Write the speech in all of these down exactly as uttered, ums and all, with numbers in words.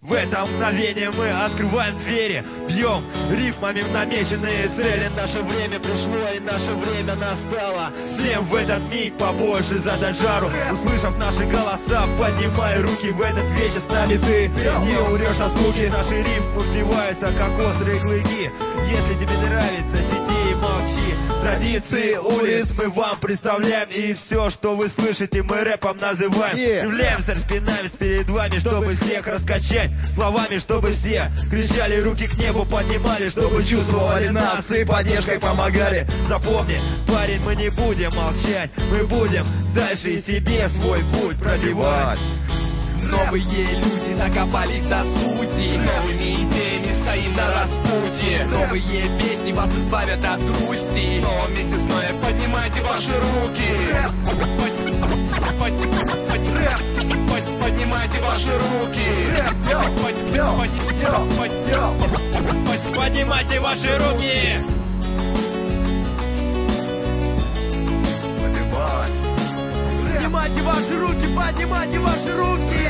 В это мгновение мы открываем двери, бьем рифмами в намеченные цели. Наше время пришло и наше время настало. Всем в этот миг побольше задать жару. Услышав наши голоса, поднимай руки. В этот вечер с нами ты не умрешь со скуки. Наши рифмы впиваются, как острые клыки. Если тебе нравится, сиди и молчи. Традиции улиц мы вам представляем. И все, что вы слышите, мы рэпом называем. Являемся, распинаемся перед вами, чтобы всех раскачать. Словами, чтобы все кричали, руки к небу поднимали, чтобы чувствовали нас и поддержкой помогали. Запомни, парень, мы не будем молчать, мы будем дальше и себе свой путь пробивать. Новые люди накопались до сути, новыми идеями стоим на распутье. Новые песни вас избавят от грусти. Снова вместе с нами поднимайте ваши руки. Поднимайте ваши руки. Поднимайте ваши руки. Поднимайте ваши руки, поднимайте ваши руки.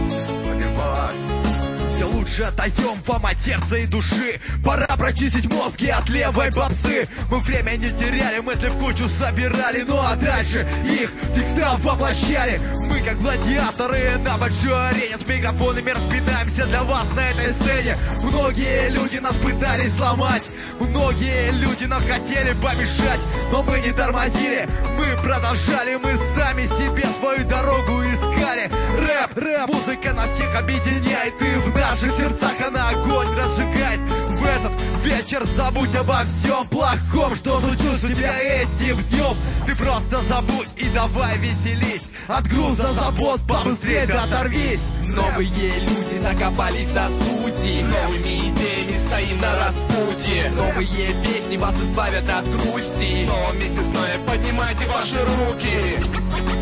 Все лучше отдаем вам от сердца и души. Пора прочистить мозги от левой попсы. Мы время не теряли, мысли в кучу собирали. Ну а дальше их текстам воплощали. Мы как гладиаторы на большой арене с микрофонами распинаемся для вас на этой сцене. Многие люди нас пытались сломать, многие люди нам хотели помешать, но мы не тормозили, мы продолжали. Мы сами себе свою дорогу искали. Рэп, рэп, музыка нас всех объединяет, и в наших сердцах она огонь разжигает. В этот вечер забудь обо всем плохом, что случилось у тебя этим днем. Ты просто забудь и давай веселись. От груза забот побыстрее ты оторвись. Новые люди накопались до сути, новыми идеями стоим на распутье. Новые песни вас избавят от грусти. Снова вместе с нами поднимайте ваши руки.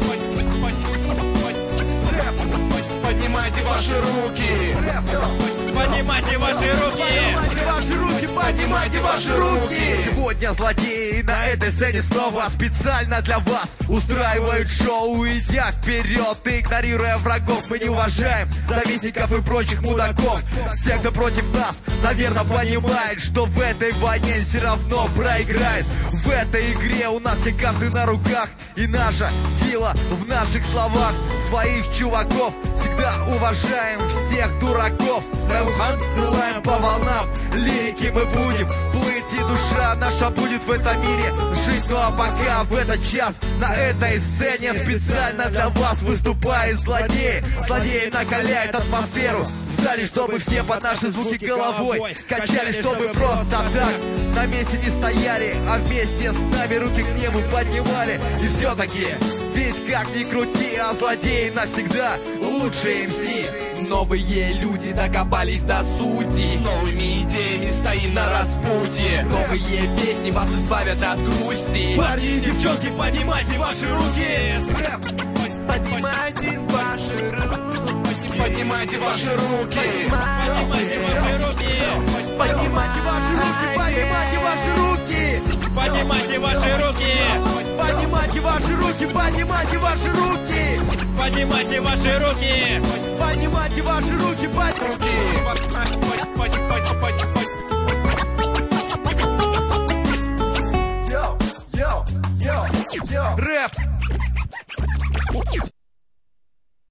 Поднимайте ваши руки. Поднимайте ваши руки. Поднимайте ваши руки, поднимайте ваши руки. Сегодня злодеи на этой сцене снова специально для вас устраивают шоу, идя вперед и игнорируя врагов. Мы не уважаем завистников и прочих мудаков. Все, кто против нас, наверное, понимает, что в этой войне все равно проиграет. В этой игре у нас все карты на руках, и наша сила в наших словах. Своих чуваков всегда уважаем, всех дураков ссылаем по волнам лирики. Мы будем плыть, и душа наша будет в этом мире жить. Ну а пока в этот час на этой сцене специально для вас выступает злодей. Злодей накаляет атмосферу в зале, чтобы все под наши звуки головой качали, чтобы просто так на месте не стояли, а вместе с нами руки к небу поднимали. И все-таки, ведь как ни крути, а злодеи навсегда лучшие эм си. Новые люди докопались до сути, новыми идеями стоим на распутье. Новые песни вас избавят от грусти. Парни и девчонки, поднимайте ваши руки. Поднимайте ваши руки. Поднимайте ваши руки. Поднимайте ваши руки. Поднимайте ваши руки, поднимайте ваши руки. Поднимайте ваши руки. Поднимайте ваши руки, поднимайте ваши руки. Поднимайте ваши руки. Поднимайте ваши руки, поднимайте. Рэп